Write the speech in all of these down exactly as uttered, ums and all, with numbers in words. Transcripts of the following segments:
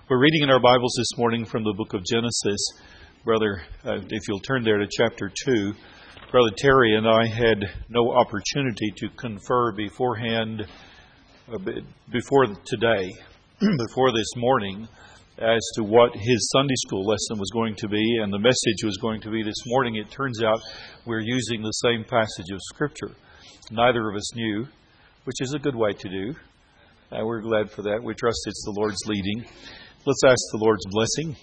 We're reading in our Bibles this morning from the book of Genesis. Brother, uh, if you'll turn there to chapter two, Brother Terry and I had no opportunity to confer beforehand, uh, before today, before this morning, as to what his Sunday school lesson was going to be and the message was going to be this morning. It turns out we're using the same passage of Scripture. Neither of us knew, which is a good way to do. Uh, we're glad for that. We trust it's the Lord's leading. Let's ask the Lord's blessing.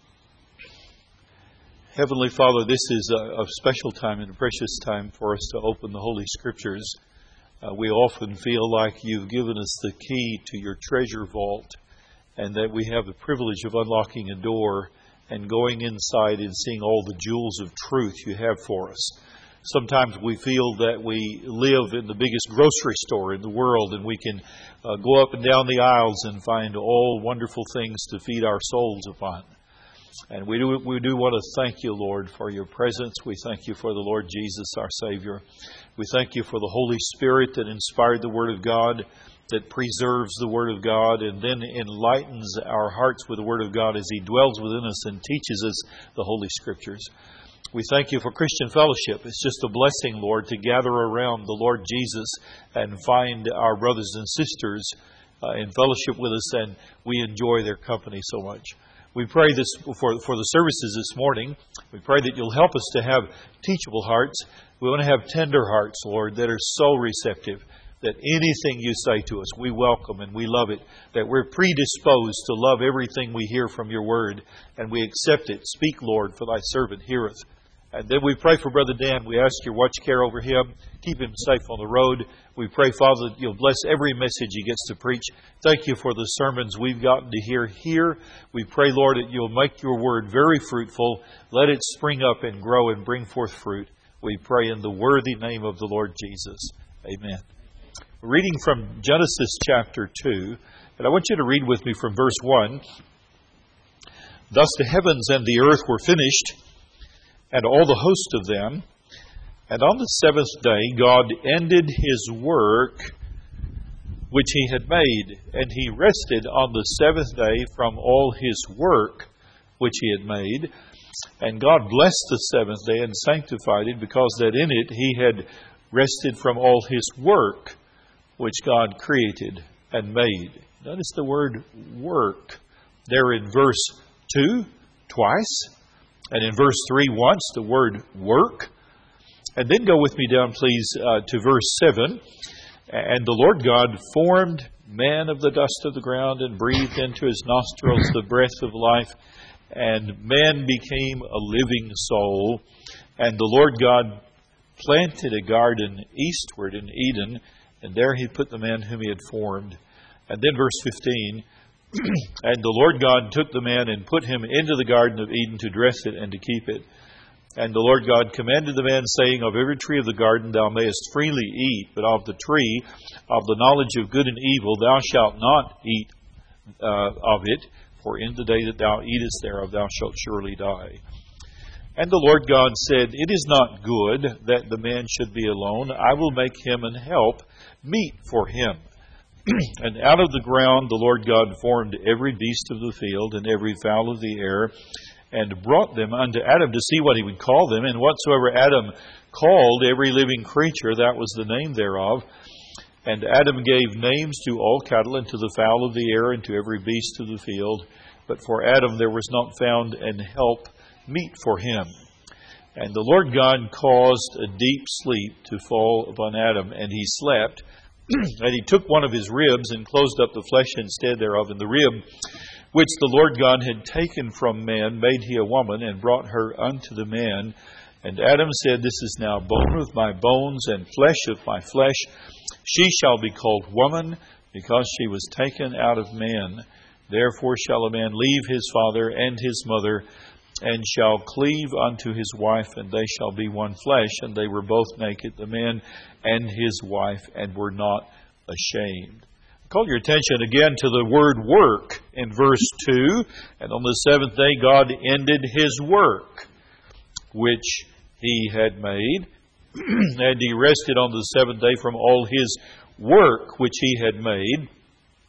Heavenly Father, this is a, a special time and a precious time for us to open the Holy Scriptures. Uh, we often feel like you've given us the key to your treasure vault and that we have the privilege of unlocking a door and going inside and seeing all the jewels of truth you have for us. Sometimes we feel that we live in the biggest grocery store in the world and we can uh, go up and down the aisles and find all wonderful things to feed our souls upon. And we do, we do want to thank you, Lord, for your presence. We thank you for the Lord Jesus, our Savior. We thank you for the Holy Spirit that inspired the Word of God, that preserves the Word of God, and then enlightens our hearts with the Word of God as He dwells within us and teaches us the Holy Scriptures. We thank you for Christian fellowship. It's just a blessing, Lord, to gather around the Lord Jesus and find our brothers and sisters uh, in fellowship with us, and we enjoy their company so much. We pray this for, for the services this morning. We pray that you'll help us to have teachable hearts. We want to have tender hearts, Lord, that are so receptive that anything you say to us, we welcome and we love it, that we're predisposed to love everything we hear from your word, and we accept it. Speak, Lord, for thy servant heareth. And then we pray for Brother Dan. We ask your watch care over him. Keep him safe on the road. We pray, Father, that you'll bless every message he gets to preach. Thank you for the sermons we've gotten to hear here. We pray, Lord, that you'll make your word very fruitful. Let it spring up and grow and bring forth fruit. We pray in the worthy name of the Lord Jesus. Amen. We're reading from Genesis chapter two. And I want you to read with me from verse one. Thus the heavens and the earth were finished, and all the host of them. And on the seventh day God ended His work which He had made, and He rested on the seventh day from all His work which He had made. And God blessed the seventh day and sanctified it, because that in it He had rested from all His work which God created and made. Notice the word work there in verse two twice. And in verse three, once, the word work. And then go with me down, please, uh, to verse seven. And the Lord God formed man of the dust of the ground and breathed into his nostrils the breath of life. And man became a living soul. And the Lord God planted a garden eastward in Eden. And there He put the man whom He had formed. And then verse fifteen. And the Lord God took the man and put him into the garden of Eden to dress it and to keep it. And the Lord God commanded the man, saying, Of every tree of the garden thou mayest freely eat, but of the tree of the knowledge of good and evil thou shalt not eat uh, of it, for in the day that thou eatest thereof thou shalt surely die. And the Lord God said, It is not good that the man should be alone. I will make him an help meet for him. And out of the ground the Lord God formed every beast of the field and every fowl of the air, and brought them unto Adam to see what he would call them. And whatsoever Adam called every living creature, that was the name thereof. And Adam gave names to all cattle, and to the fowl of the air, and to every beast of the field. But for Adam there was not found an help meet for him. And the Lord God caused a deep sleep to fall upon Adam, and he slept. And He took one of his ribs and closed up the flesh instead thereof. And the rib which the Lord God had taken from man made He a woman, and brought her unto the man. And Adam said, This is now bone of my bones and flesh of my flesh. She shall be called woman, because she was taken out of man. Therefore shall a man leave his father and his mother, and shall cleave unto his wife, and they shall be one flesh. And they were both naked, the man and his wife, and were not ashamed. I call your attention again to the word work in verse two. And on the seventh day God ended His work which He had made. And He rested on the seventh day from all His work which He had made.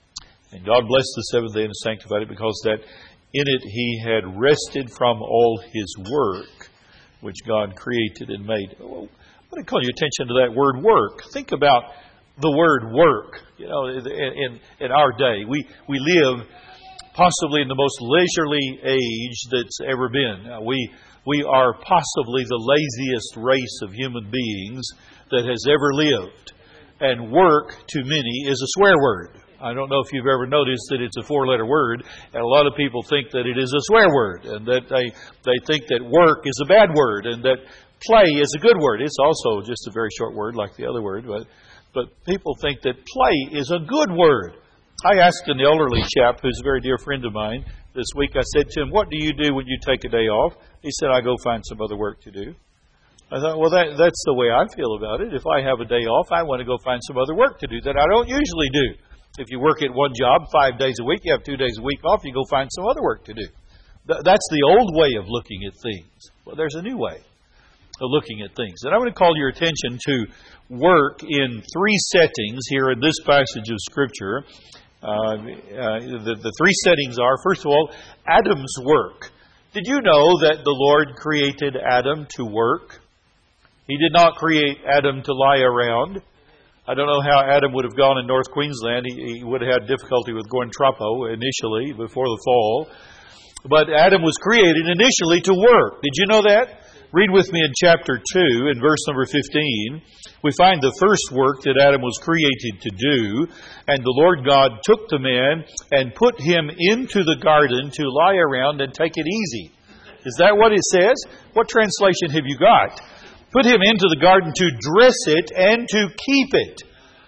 And God blessed the seventh day and sanctified it, because that in it He had rested from all His work, which God created and made. I want to call your attention to that word work. Think about the word work. You know, in, in, in our day, we, we live possibly in the most leisurely age that's ever been. Uh, we we are possibly the laziest race of human beings that has ever lived. And work, to many, is a swear word. I don't know if you've ever noticed that it's a four-letter word, and a lot of people think that it is a swear word, and that they, they think that work is a bad word, and that play is a good word. It's also just a very short word like the other word, but, but people think that play is a good word. I asked an elderly chap who's a very dear friend of mine this week, I said to him, "What do you do when you take a day off?" He said, "I go find some other work to do." I thought, well, that, that's the way I feel about it. If I have a day off, I want to go find some other work to do that I don't usually do. If you work at one job five days a week, you have two days a week off, you go find some other work to do. Th- that's the old way of looking at things. Well, there's a new way of looking at things. And I want to call your attention to work in three settings here in this passage of Scripture. Uh, uh, the, the three settings are, first of all, Adam's work. Did you know that the Lord created Adam to work? He did not create Adam to lie around. I don't know how Adam would have gone in North Queensland. He, he would have had difficulty with going Trapo initially, before the fall. But Adam was created initially to work. Did you know that? Read with me in chapter two, in verse number fifteen. We find the first work that Adam was created to do. And the Lord God took the man and put him into the garden to lie around and take it easy. Is that what it says? What translation have you got? Put him into the garden to dress it and to keep it.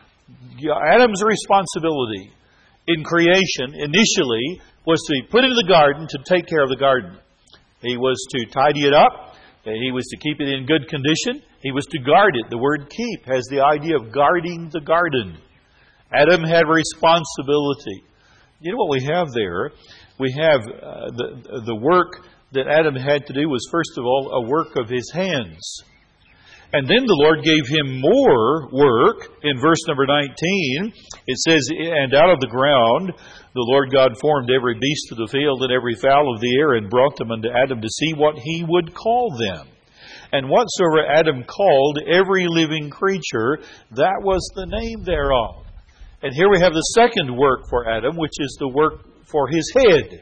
Adam's responsibility in creation initially was to be put into the garden to take care of the garden. He was to tidy it up. He was to keep it in good condition. He was to guard it. The word keep has the idea of guarding the garden. Adam had responsibility. You know what we have there? We have uh, the, the work that Adam had to do was, first of all, a work of his hands. And then the Lord gave him more work. In verse number nineteen, it says, "And out of the ground the Lord God formed every beast of the field and every fowl of the air, and brought them unto Adam to see what he would call them. And whatsoever Adam called every living creature, that was the name thereof." And here we have the second work for Adam, which is the work for his head.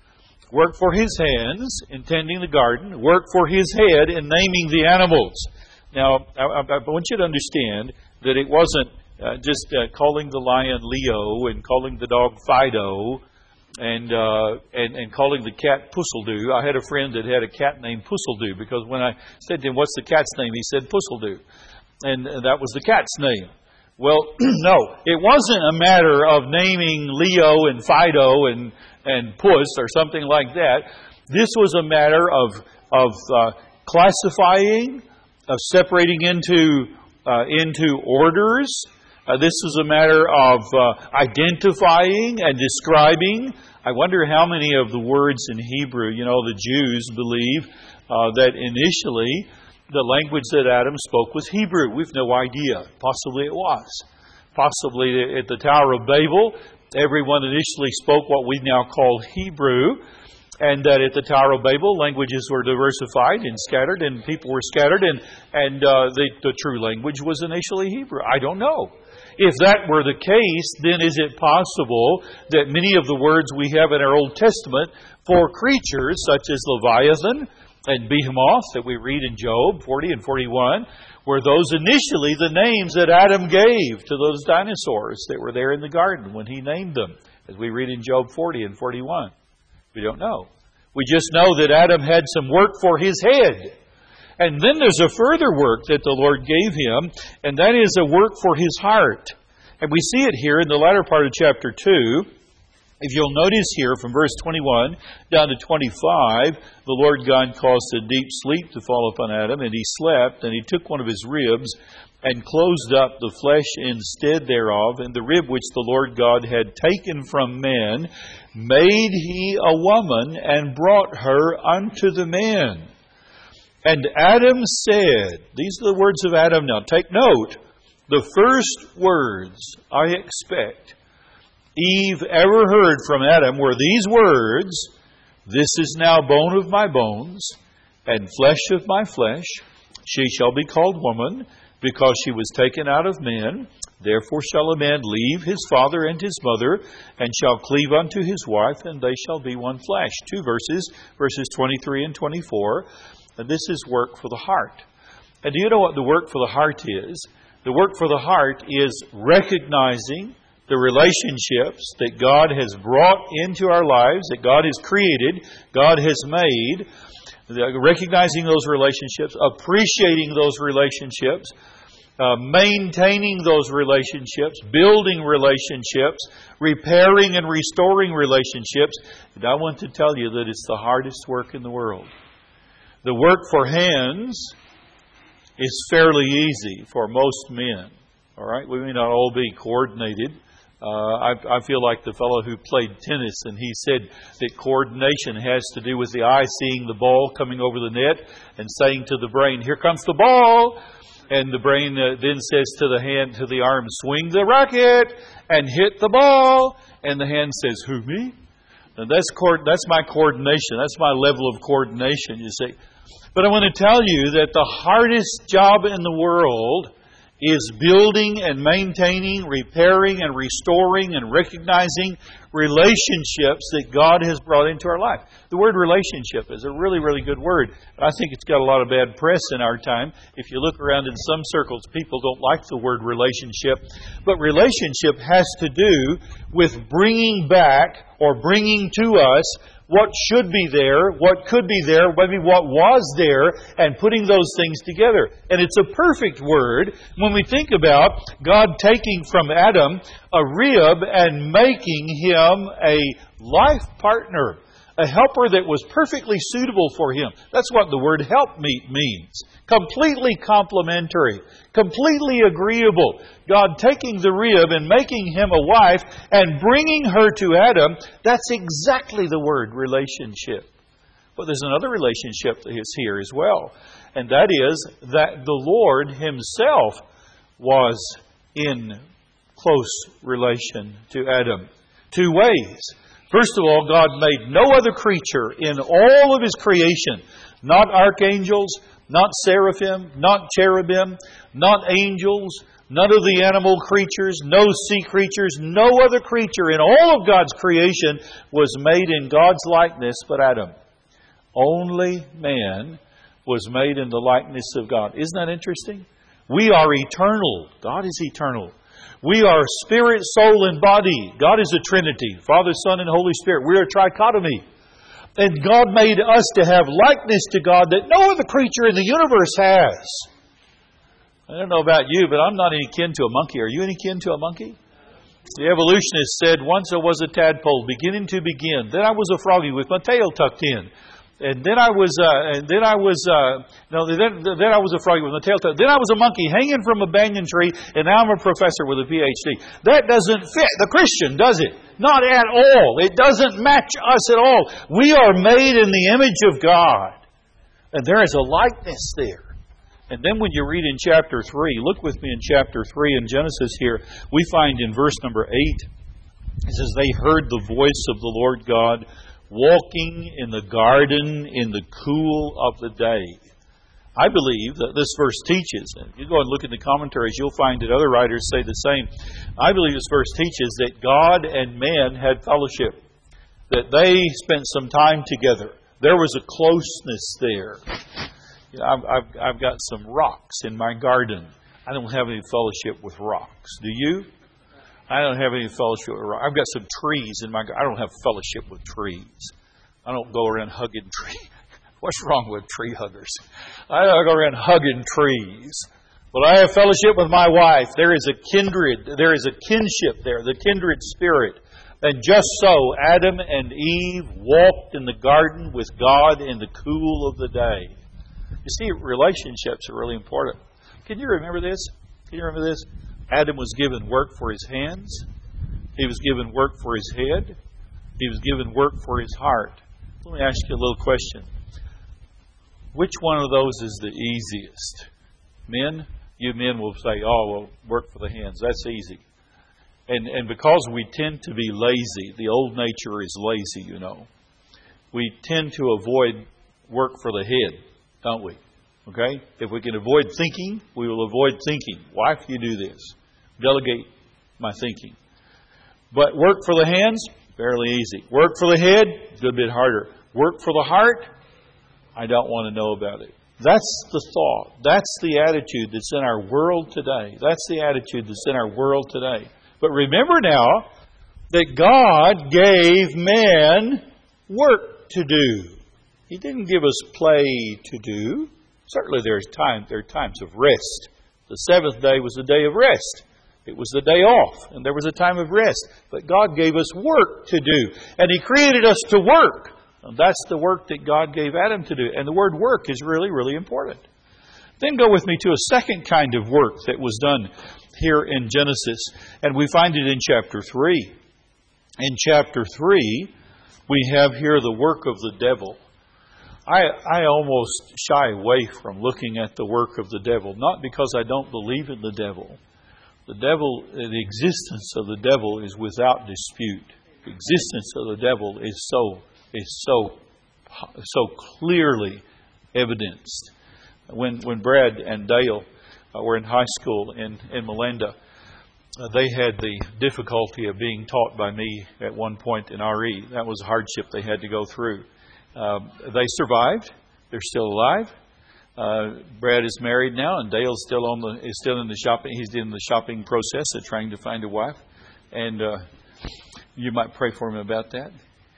Work for his hands in tending the garden. Work for his head in naming the animals. Now, I, I want you to understand that it wasn't uh, just uh, calling the lion Leo and calling the dog Fido and, uh, and and calling the cat Pussledoo. I had a friend that had a cat named Pussledoo, because when I said to him, "What's the cat's name?" he said Pussledoo. And that was the cat's name. Well, no, it wasn't a matter of naming Leo and Fido and, and Puss or something like that. This was a matter of, of uh, classifying, of separating into uh, into orders. Uh, this is a matter of uh, identifying and describing. I wonder how many of the words in Hebrew, you know, the Jews believe uh, that initially the language that Adam spoke was Hebrew. We've no idea. Possibly it was. Possibly at the Tower of Babel, everyone initially spoke what we now call Hebrew. And that at the Tower of Babel, languages were diversified and scattered, and people were scattered, and, and uh, the, the true language was initially Hebrew. I don't know. If that were the case, then is it possible that many of the words we have in our Old Testament for creatures, such as Leviathan and Behemoth, that we read in Job forty and forty-one, were those initially the names that Adam gave to those dinosaurs that were there in the garden when he named them, as we read in Job forty and forty-one? We don't know. We just know that Adam had some work for his head. And then there's a further work that the Lord gave him, and that is a work for his heart. And we see it here in the latter part of chapter two. If you'll notice here from verse twenty-one down to twenty-five, the Lord God caused a deep sleep to fall upon Adam, and he slept, and he took one of his ribs and closed up the flesh instead thereof, and the rib which the Lord God had taken from man made he a woman, and brought her unto the man. And Adam said, these are the words of Adam now. Take note, the first words I expect Eve ever heard from Adam were these words, "This is now bone of my bones and flesh of my flesh. She shall be called woman, because she was taken out of man. Therefore shall a man leave his father and his mother, and shall cleave unto his wife, and they shall be one flesh." Two verses, verses twenty-three and twenty-four. And this is work for the heart. And do you know what the work for the heart is? The work for the heart is recognizing the relationships that God has brought into our lives, that God has created, God has made, recognizing those relationships, appreciating those relationships, uh, maintaining those relationships, building relationships, repairing and restoring relationships. And I want to tell you that it's the hardest work in the world. The work for hands is fairly easy for most men. All right, we may not all be coordinated. Uh, I, I feel like the fellow who played tennis, and he said that coordination has to do with the eye seeing the ball coming over the net and saying to the brain, "Here comes the ball." And the brain uh, then says to the hand, to the arm, "Swing the racket and hit the ball." And the hand says, "Who, me?" Now that's co- that's my coordination. That's my level of coordination, you see. But I want to tell you that the hardest job in the world is building and maintaining, repairing and restoring and recognizing relationships that God has brought into our life. The word relationship is a really, really good word. I think it's got a lot of bad press in our time. If you look around in some circles, people don't like the word relationship. But relationship has to do with bringing back or bringing to us what should be there, what could be there, maybe what was there, and putting those things together. And it's a perfect word when we think about God taking from Adam a rib and making him a life partner, a helper that was perfectly suitable for him. That's what the word helpmeet means. Completely complementary, completely agreeable. God taking the rib and making him a wife and bringing her to Adam, that's exactly the word relationship. But there's another relationship that is here as well. And that is that the Lord himself was in close relation to Adam. Two ways. First of all, God made no other creature in all of his creation, not archangels, not seraphim, not cherubim, not angels, none of the animal creatures, no sea creatures, no other creature in all of God's creation was made in God's likeness but Adam. Only man was made in the likeness of God. Isn't that interesting? We are eternal. God is eternal. We are spirit, soul, and body. God is a Trinity. Father, Son, and Holy Spirit. We are a trichotomy. And God made us to have likeness to God that no other creature in the universe has. I don't know about you, but I'm not any kin to a monkey. Are you any kin to a monkey? The evolutionist said, "Once I was a tadpole, beginning to begin. Then I was a froggy with my tail tucked in. And then I was, uh, and then I was, uh, no, then, then I was a froggy with my tail tucked. Then I was a monkey hanging from a banyan tree, and now I'm a professor with a P H D." That doesn't fit the Christian, does it? Not at all. It doesn't match us at all. We are made in the image of God. And there is a likeness there. And then when you read in chapter three, look with me in chapter three in Genesis here, we find in verse number eight, it says, "They heard the voice of the Lord God walking in the garden in the cool of the day." I believe that this verse teaches, and you go and look in the commentaries, you'll find that other writers say the same. I believe this verse teaches that God and man had fellowship, that they spent some time together. There was a closeness there. You know, I've, I've, I've got some rocks in my garden. I don't have any fellowship with rocks. Do you? I don't have any fellowship with rocks. I've got some trees in my garden. I don't have fellowship with trees. I don't go around hugging trees. What's wrong with tree huggers? I don't go around hugging trees. But I have fellowship with my wife. There is a kindred, there is a kinship there, the kindred spirit. And just so, Adam and Eve walked in the garden with God in the cool of the day. You see, relationships are really important. Can you remember this? Can you remember this? Adam was given work for his hands. He was given work for his head. He was given work for his heart. Let me ask you a little question. Which one of those is the easiest? Men? You men will say, "Oh, well, work for the hands. That's easy." And, and because we tend to be lazy, the old nature is lazy, you know, we tend to avoid work for the head, don't we? Okay? If we can avoid thinking, we will avoid thinking. Wife, you do this. Delegate my thinking. But work for the hands, fairly easy. Work for the head, a good bit harder. Work for the heart, I don't want to know about it. That's the thought. That's the attitude that's in our world today. That's the attitude that's in our world today. But remember now that God gave man work to do. He didn't give us play to do. Certainly there's time, there are times of rest. The seventh day was a day of rest. It was the day off, and there was a time of rest. But God gave us work to do. And He created us to work. And that's the work that God gave Adam to do. And the word work is really, really important. Then go with me to a second kind of work that was done here in Genesis. And we find it in chapter three. In chapter three, we have here the work of the devil. I, I almost shy away from looking at the work of the devil, not because I don't believe in the devil. The devil, the existence of the devil is without dispute. The existence of the devil is so is so so clearly evidenced. When when Brad and Dale uh, were in high school in in Melinda, uh, they had the difficulty of being taught by me at one point in R E. That was a hardship they had to go through. Um, they survived. They're still alive. Uh, Brad is married now, and Dale's still on the is still in the shopping. He's in the shopping process of trying to find a wife, and uh, you might pray for him about that.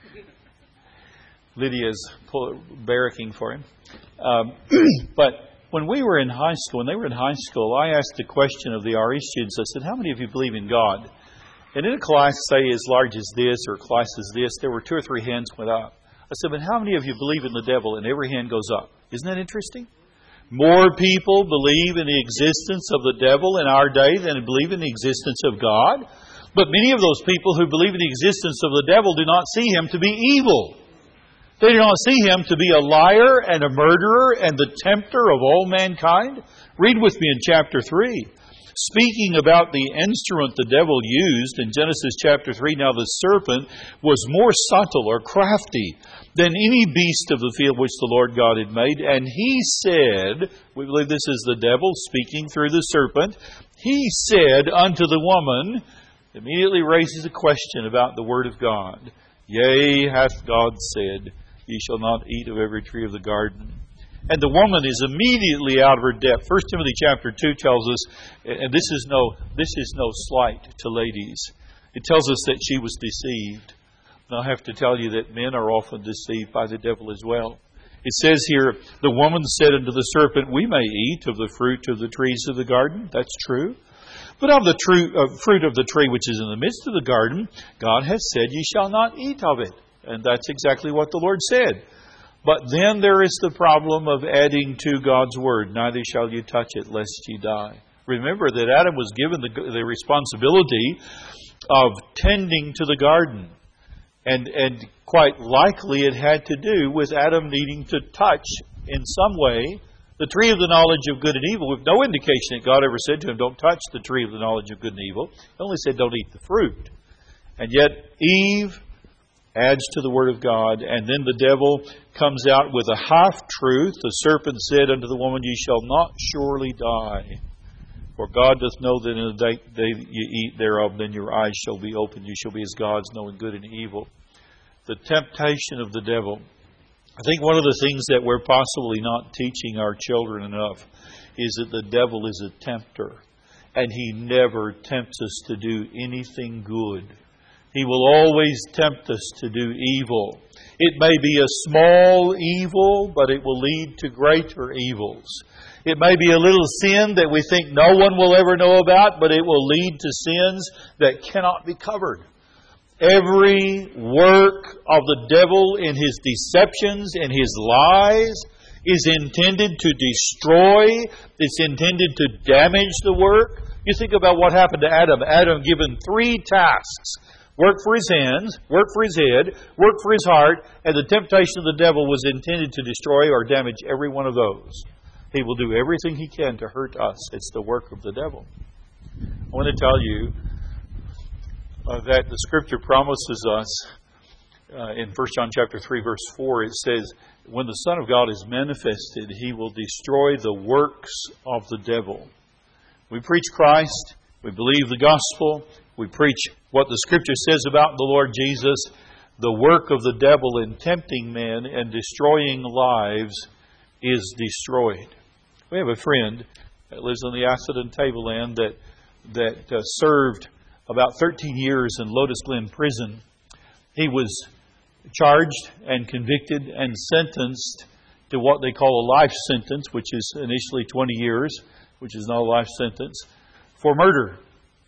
Lydia's pull, barracking for him. Um, but when we were in high school, when they were in high school, I asked the question of the R E students. I said, "How many of you believe in God?" And in a class, say as large as this or a class as this, there were two or three hands went up. I said, "But how many of you believe in the devil?" And every hand goes up. Isn't that interesting? More people believe in the existence of the devil in our day than believe in the existence of God. But many of those people who believe in the existence of the devil do not see him to be evil. They do not see him to be a liar and a murderer and the tempter of all mankind. Read with me in chapter three. Speaking about the instrument the devil used in Genesis chapter three, now the serpent was more subtle or crafty than any beast of the field which the Lord God had made. And he said, we believe this is the devil speaking through the serpent, he said unto the woman, immediately raises a question about the word of God. Yea, hath God said, ye shall not eat of every tree of the garden. And the woman is immediately out of her depth. First Timothy chapter two tells us, and this is no this is no slight to ladies. It tells us that she was deceived. And I have to tell you that men are often deceived by the devil as well. It says here, the woman said unto the serpent, we may eat of the fruit of the trees of the garden. That's true. But of the true, uh, fruit of the tree which is in the midst of the garden, God hath said, ye shall not eat of it. And that's exactly what the Lord said. But then there is the problem of adding to God's word, neither shall you touch it, lest ye die. Remember that Adam was given the, the responsibility of tending to the garden. And, and quite likely it had to do with Adam needing to touch in some way the tree of the knowledge of good and evil, with no indication that God ever said to him, don't touch the tree of the knowledge of good and evil. He only said, don't eat the fruit. And yet Eve adds to the word of God, and then the devil comes out with a half-truth. The serpent said unto the woman, ye shall not surely die. For God doth know that in the day, day that you eat thereof, then your eyes shall be opened. You shall be as gods, knowing good and evil. The temptation of the devil. I think one of the things that we're possibly not teaching our children enough is that the devil is a tempter. And he never tempts us to do anything good. He will always tempt us to do evil. It may be a small evil, but it will lead to greater evils. It may be a little sin that we think no one will ever know about, but it will lead to sins that cannot be covered. Every work of the devil in his deceptions and his lies is intended to destroy. It's intended to damage the work. You think about what happened to Adam. Adam given three tasks. Work for his hands, work for his head, work for his heart, and the temptation of the devil was intended to destroy or damage every one of those. He will do everything he can to hurt us. It's the work of the devil. I want to tell you, uh, that the Scripture promises us uh, in First John chapter three, verse four. It says, when the Son of God is manifested, He will destroy the works of the devil. We preach Christ. We believe the gospel. We preach what the Scripture says about the Lord Jesus. The work of the devil in tempting men and destroying lives is destroyed. We have a friend that lives on the Atherton Tableland that that uh, served about thirteen years in Lotus Glen Prison. He was charged and convicted and sentenced to what they call a life sentence, which is initially twenty years, which is not a life sentence, for murder.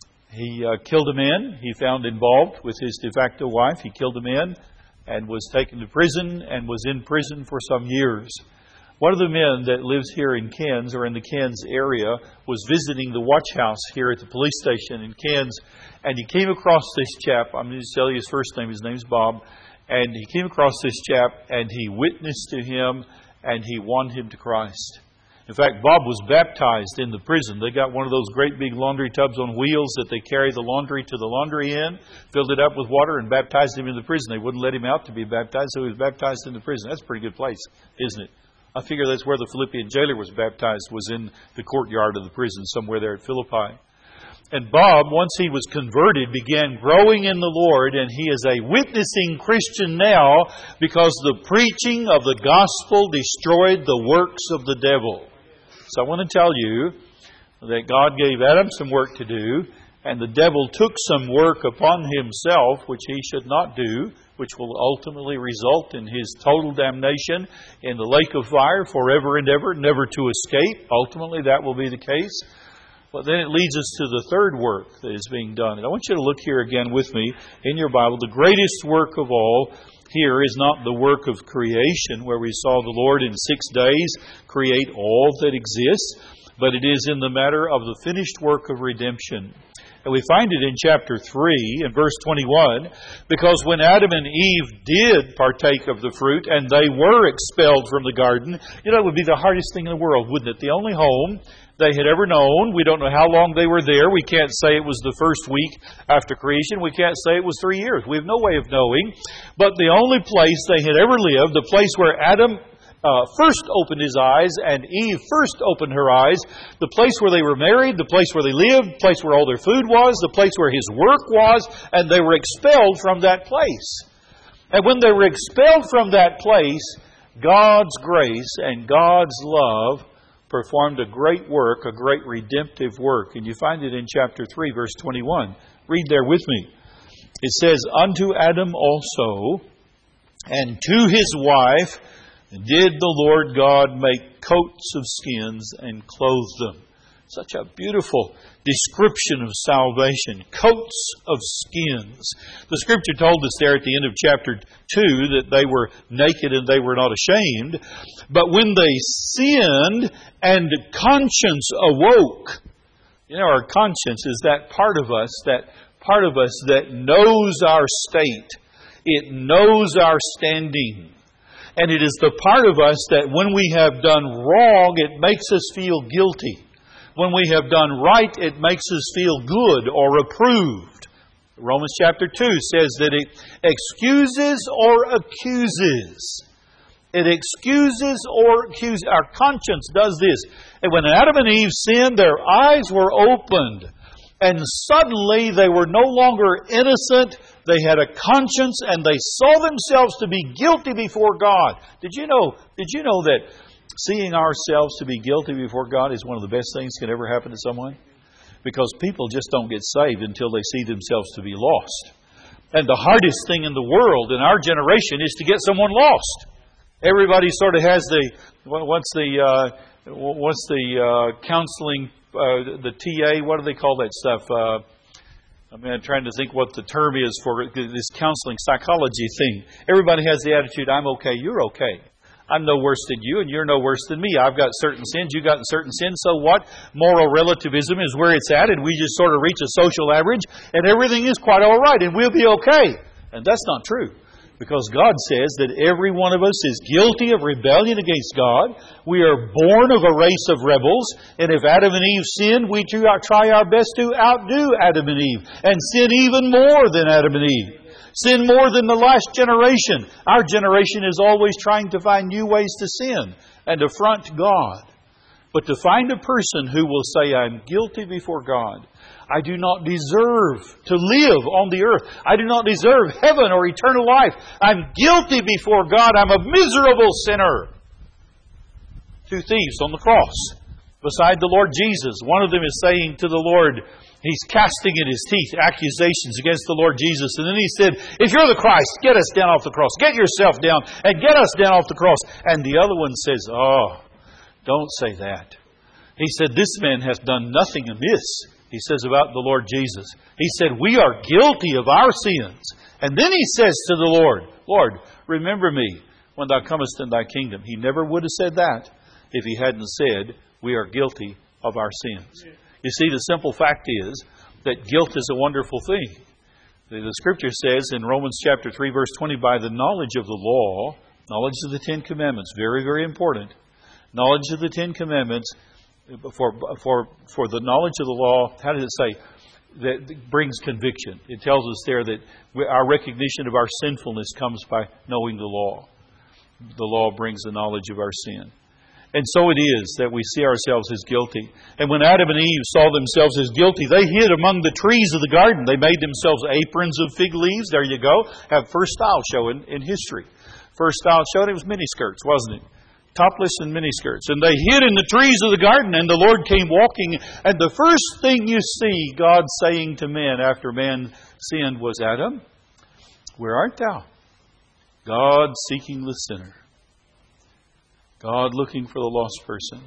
He uh, killed a man he found involved with his de facto wife. He killed a man and was taken to prison and was in prison for some years. One of the men that lives here in Cairns, or in the Cairns area, was visiting the watch house here at the police station in Cairns, and he came across this chap. I'm going to tell you his first name. His name's Bob. And he came across this chap, and he witnessed to him, and he won him to Christ. In fact, Bob was baptized in the prison. They got one of those great big laundry tubs on wheels that they carry the laundry to the laundry in, filled it up with water, and baptized him in the prison. They wouldn't let him out to be baptized, so he was baptized in the prison. That's a pretty good place, isn't it? I figure that's where the Philippian jailer was baptized, was in the courtyard of the prison somewhere there at Philippi. And Bob, once he was converted, began growing in the Lord, and he is a witnessing Christian now because the preaching of the gospel destroyed the works of the devil. So I want to tell you that God gave Adam some work to do, and the devil took some work upon himself which he should not do, which will ultimately result in his total damnation in the lake of fire forever and ever, never to escape. Ultimately, that will be the case. But then it leads us to the third work that is being done. And I want you to look here again with me in your Bible. The greatest work of all here is not the work of creation, where we saw the Lord in six days create all that exists, but it is in the matter of the finished work of redemption. And we find it in chapter three, in verse twenty-one, because when Adam and Eve did partake of the fruit, and they were expelled from the garden, you know, it would be the hardest thing in the world, wouldn't it? The only home they had ever known. We don't know how long they were there. We can't say it was the first week after creation. We can't say it was three years. We have no way of knowing. But the only place they had ever lived, the place where Adam Uh, first opened his eyes and Eve first opened her eyes, the place where they were married, the place where they lived, the place where all their food was, the place where his work was, and they were expelled from that place. And when they were expelled from that place, God's grace and God's love performed a great work, a great redemptive work. And you find it in chapter three, verse twenty-one. Read there with me. It says, unto Adam also, and to his wife, did the Lord God make coats of skins and clothe them. Such a beautiful description of salvation. Coats of skins. The Scripture told us there at the end of chapter two that they were naked and they were not ashamed. But when they sinned and conscience awoke, you know, our conscience is that part of us, that part of us that knows our state. It knows our standing. And it is the part of us that when we have done wrong, it makes us feel guilty. When we have done right, it makes us feel good or approved. Romans chapter two says that it excuses or accuses. It excuses or accuses. Our conscience does this. And when Adam and Eve sinned, their eyes were opened. And suddenly they were no longer innocent. They had a conscience and they saw themselves to be guilty before God. Did you know, did you know that seeing ourselves to be guilty before God is one of the best things that can ever happen to someone? Because people just don't get saved until they see themselves to be lost. And the hardest thing in the world in our generation is to get someone lost. Everybody sort of has the, what's the, uh, what's the uh, counseling, uh, the T A, what do they call that stuff? Uh, I mean, I'm trying to think what the term is for this counseling psychology thing. Everybody has the attitude, I'm okay, you're okay. I'm no worse than you, and you're no worse than me. I've got certain sins, you've got certain sins. So what? Moral relativism is where it's at, and we just sort of reach a social average, and everything is quite all right, and we'll be okay. And that's not true. Because God says that every one of us is guilty of rebellion against God. We are born of a race of rebels. And if Adam and Eve sinned, we try our best to outdo Adam and Eve. And sin even more than Adam and Eve. Sin more than the last generation. Our generation is always trying to find new ways to sin and affront God. But to find a person who will say, I'm guilty before God. I do not deserve to live on the earth. I do not deserve heaven or eternal life. I'm guilty before God. I'm a miserable sinner. Two thieves on the cross beside the Lord Jesus. One of them is saying to the Lord, he's casting in his teeth accusations against the Lord Jesus. And then he said, if you're the Christ, get us down off the cross. Get yourself down and get us down off the cross. And the other one says, oh, don't say that. He said, this man hath done nothing amiss. He says about the Lord Jesus. He said, we are guilty of our sins. And then he says to the Lord, Lord, remember me when thou comest in thy kingdom. He never would have said that if he hadn't said, we are guilty of our sins. You see, the simple fact is that guilt is a wonderful thing. The Scripture says in Romans chapter three, verse twenty, by the knowledge of the law, knowledge of the Ten Commandments, very, very important. Knowledge of the Ten Commandments, For, for, for the knowledge of the law, how does it say? That brings conviction. It tells us there that we, our recognition of our sinfulness comes by knowing the law. The law brings the knowledge of our sin. And so it is that we see ourselves as guilty. And when Adam and Eve saw themselves as guilty, they hid among the trees of the garden. They made themselves aprons of fig leaves. There you go. Have first style show in, in history. First style show, it was miniskirts, wasn't it? Topless and miniskirts. And they hid in the trees of the garden, and the Lord came walking. And the first thing you see God saying to man after man sinned was, Adam, where art thou? God seeking the sinner. God looking for the lost person.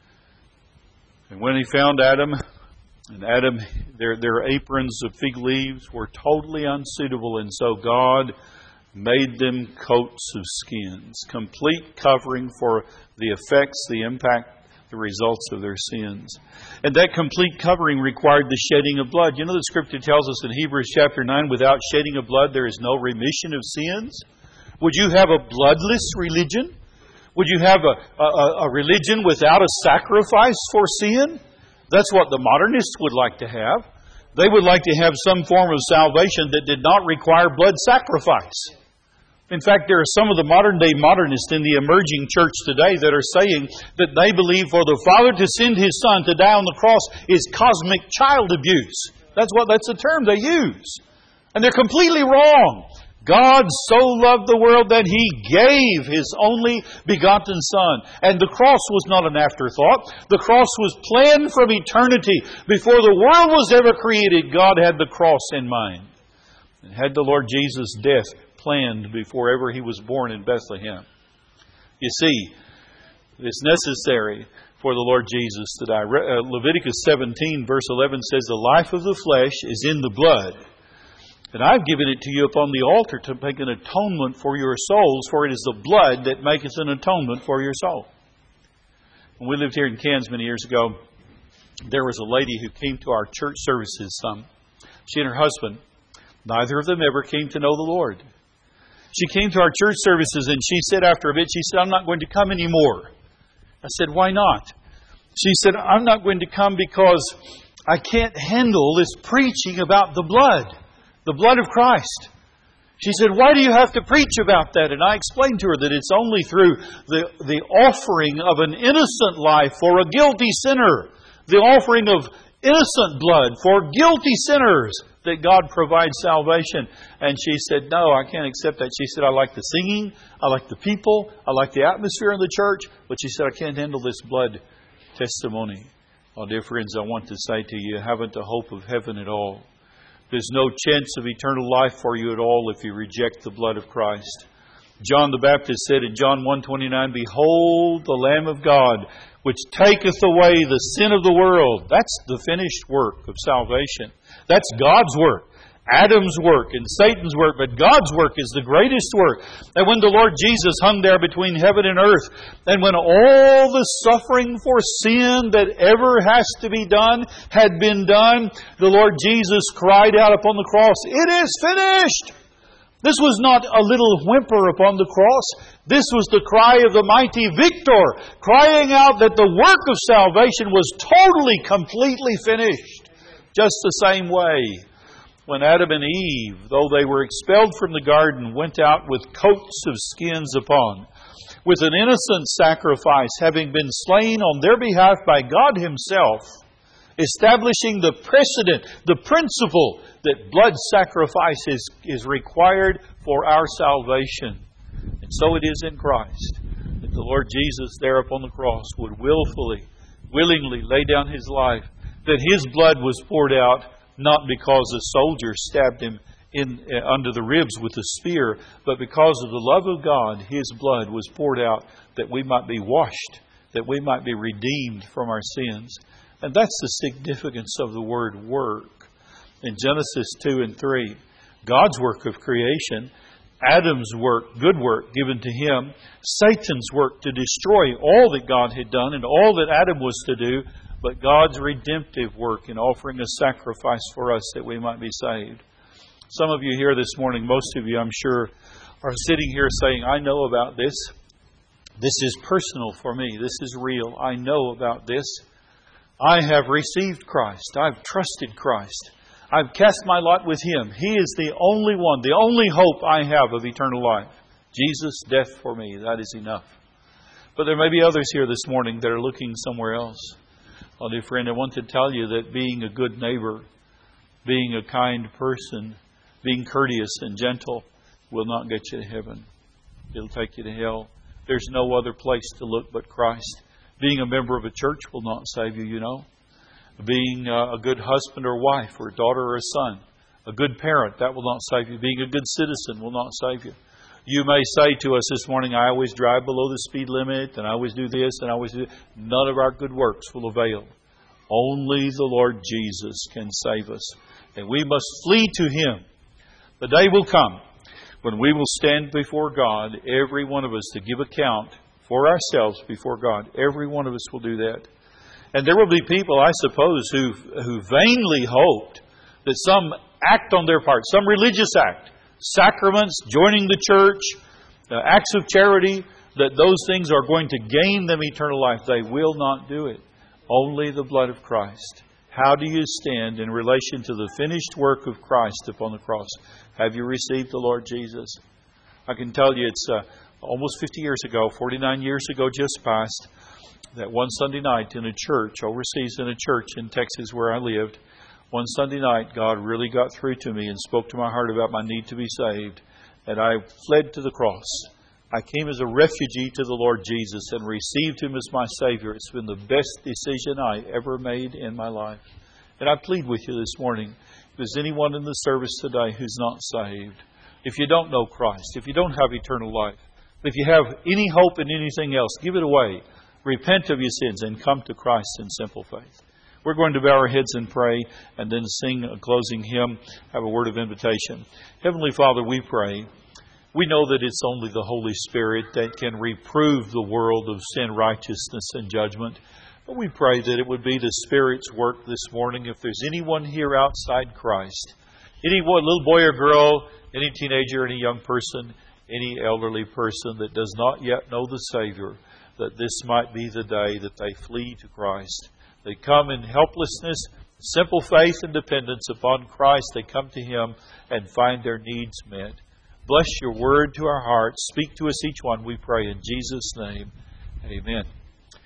And when he found Adam, and Adam, their, their aprons of fig leaves were totally unsuitable, and so God made them coats of skins, complete covering for the effects, the impact, the results of their sins. And that complete covering required the shedding of blood. You know, the Scripture tells us in Hebrews chapter nine, without shedding of blood, there is no remission of sins. Would you have a bloodless religion? Would you have a, a, a religion without a sacrifice for sin? That's what the modernists would like to have. They would like to have some form of salvation that did not require blood sacrifice. In fact, there are some of the modern-day modernists in the emerging church today that are saying that they believe for the Father to send His Son to die on the cross is cosmic child abuse. That's what that's the term they use. And they're completely wrong. God so loved the world that He gave His only begotten Son. And the cross was not an afterthought. The cross was planned from eternity. Before the world was ever created, God had the cross in mind. And had the Lord Jesus' death planned before ever He was born in Bethlehem. You see, it's necessary for the Lord Jesus to die. Leviticus seventeen verse eleven says, the life of the flesh is in the blood. And I've given it to you upon the altar to make an atonement for your souls, for it is the blood that maketh an atonement for your soul. When we lived here in Cairns many years ago, there was a lady who came to our church services some. She and her husband, neither of them ever came to know the Lord. She came to our church services and she said after a bit, she said, I'm not going to come anymore. I said, why not? She said, I'm not going to come because I can't handle this preaching about the blood, the blood of Christ. She said, why do you have to preach about that? And I explained to her that it's only through the, the offering of an innocent life for a guilty sinner, the offering of innocent blood for guilty sinners, that God provides salvation. And she said, no, I can't accept that. She said, I like the singing, I like the people, I like the atmosphere in the church, but she said, I can't handle this blood testimony. Well, dear friends, I want to say to you, you haven't a hope of heaven at all. There's no chance of eternal life for you at all if you reject the blood of Christ. John the Baptist said in John one twenty-nine, behold the Lamb of God, which taketh away the sin of the world. That's the finished work of salvation. That's God's work. Adam's work and Satan's work, but God's work is the greatest work. And when the Lord Jesus hung there between heaven and earth, and when all the suffering for sin that ever has to be done had been done, the Lord Jesus cried out upon the cross, it is finished! This was not a little whimper upon the cross. This was the cry of the mighty victor, crying out that the work of salvation was totally, completely finished. Just the same way, when Adam and Eve, though they were expelled from the garden, went out with coats of skins upon, with an innocent sacrifice having been slain on their behalf by God Himself, establishing the precedent, the principle that blood sacrifice is, is required for our salvation. And so it is in Christ, that the Lord Jesus there upon the cross would willfully, willingly lay down His life, that His blood was poured out not because a soldier stabbed Him in uh, under the ribs with a spear, but because of the love of God, His blood was poured out that we might be washed, that we might be redeemed from our sins. And that's the significance of the word work. In Genesis two and three, God's work of creation, Adam's work, good work given to him, Satan's work to destroy all that God had done and all that Adam was to do, but God's redemptive work in offering a sacrifice for us that we might be saved. Some of you here this morning, most of you I'm sure, are sitting here saying, I know about this. This is personal for me. This is real. I know about this. I have received Christ. I've trusted Christ. I've cast my lot with Him. He is the only one, the only hope I have of eternal life. Jesus' death for me, that is enough. But there may be others here this morning that are looking somewhere else. Oh, dear friend, I want to tell you that being a good neighbor, being a kind person, being courteous and gentle will not get you to heaven. It'll take you to hell. There's no other place to look but Christ. Being a member of a church will not save you, you know. Being a good husband or wife or daughter or son, a good parent, that will not save you. Being a good citizen will not save you. You may say to us this morning, I always drive below the speed limit and I always do this and I always do that. None of our good works will avail. Only the Lord Jesus can save us. And we must flee to Him. The day will come when we will stand before God, every one of us, to give account for ourselves before God. Every one of us will do that. And there will be people, I suppose, who who vainly hoped that some act on their part, some religious act, sacraments, joining the church, uh, acts of charity, that those things are going to gain them eternal life. They will not do it. Only the blood of Christ. How do you stand in relation to the finished work of Christ upon the cross? Have you received the Lord Jesus? I can tell you it's uh, almost fifty years ago, forty-nine years ago just passed, that one Sunday night in a church, overseas in a church in Texas where I lived, one Sunday night God really got through to me and spoke to my heart about my need to be saved. And I fled to the cross. I came as a refugee to the Lord Jesus and received Him as my Savior. It's been the best decision I ever made in my life. And I plead with you this morning, if there's anyone in the service today who's not saved, if you don't know Christ, if you don't have eternal life, if you have any hope in anything else, give it away. Repent of your sins and come to Christ in simple faith. We're going to bow our heads and pray and then sing a closing hymn, have a word of invitation. Heavenly Father, we pray. We know that it's only the Holy Spirit that can reprove the world of sin, righteousness, and judgment. But we pray that it would be the Spirit's work this morning. If there's anyone here outside Christ, any little boy or girl, any teenager, any young person, any elderly person that does not yet know the Savior, that this might be the day that they flee to Christ. They come in helplessness, simple faith and dependence upon Christ. They come to Him and find their needs met. Bless your word to our hearts. Speak to us each one, we pray in Jesus' name. Amen.